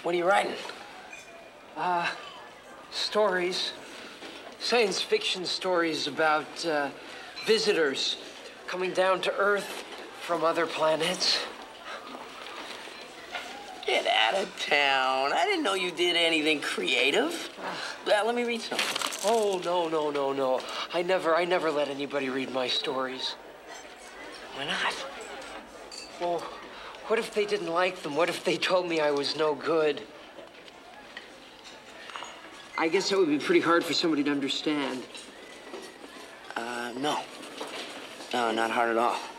What are you writing? Stories. Science fiction stories about visitors coming down to Earth from other planets. Get out of town. I didn't know you did anything creative. Let me read something. Oh, no. I never let anybody read my stories. Why not? Well, what if they didn't like them? What if they told me I was no good? I guess that would be pretty hard for somebody to understand. No. No, not hard at all.